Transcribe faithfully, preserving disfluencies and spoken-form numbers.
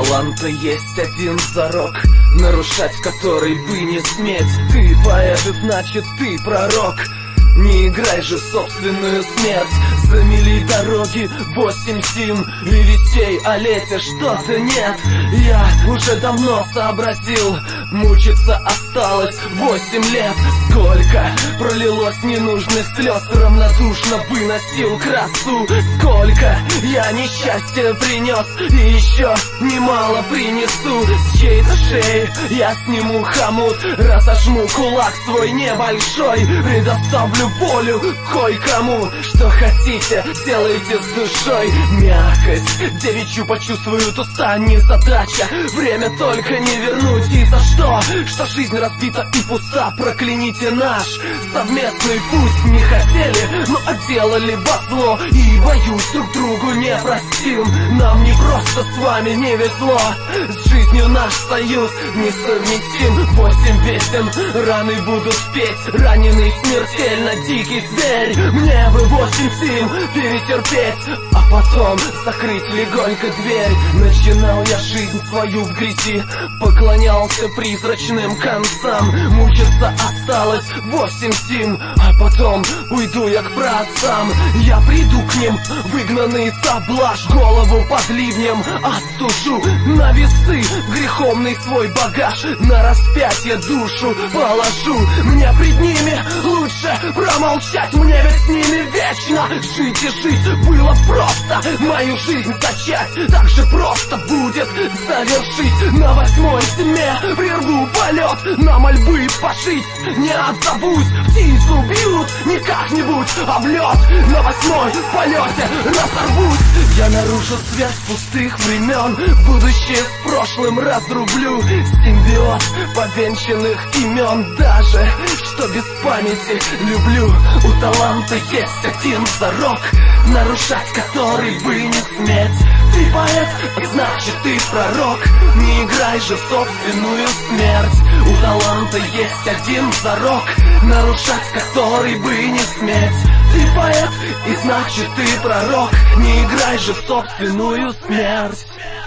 таланта есть один зарок, нарушать который бы не сметь. Ты поэт, и значит ты пророк. Не играй же в собственную смерть. Замели дороги восемь сим, и вестей о лете что-то нет. Я уже давно сообразил, мучиться осталось восемь лет. Сколько пролилось ненужных слез, равнодушно выносил красу. Сколько я несчастья принес, и еще немало принесу. С чьей-то шеи я сниму хомут, разожму кулак свой небольшой, предоставлю волю кое-кому. Что хотите, делайте с душой. Мягкость девичью почувствуют уста, не задача. Время только не вернуть. И за что? Что жизнь разбита и пуста. Прокляните наш совместный путь. Не хотели, но отделали во зло, и, боюсь, друг другу не простим. Нам не просто с вами не везло, с жизнью наш союз несовместим. Восемь песен, раны будут петь, раненый смертельно дикий зверь. Мне бы восемь сим перетерпеть, а потом закрыть легонько дверь. Начинал я жизнь свою в грязи, поклонялся призрачным концам. Мучиться осталось восемь сим, а потом уйду я к праотцам. Я приду к ним, выгнанный за блажь, голову под ливнем остужу. На весы греховный свой багаж, на распятие душу положу. Мне пред ними лучше промолчать, мне ведь с ними вечно жить и жить. Было просто мою жизнь зачать, так же просто будет завершить. На восьмой зиме прерву полет, на мольбы пошить не отзовусь. Птицу бьют не как-нибудь, а в лед. На восьмой полете разорвусь. Я нарушу связь пустых времен, будущее с прошлым разрублю. Симбиоз повенчанных имен, даже что без памяти люблю. У таланта есть один зарок, нарушать который бы не сметь. Ты поэт, и значит ты пророк. Не играй же в собственную смерть. У таланта есть один зарок, нарушать который бы не сметь. Ты поэт, и значит ты пророк. Не играй же в собственную смерть.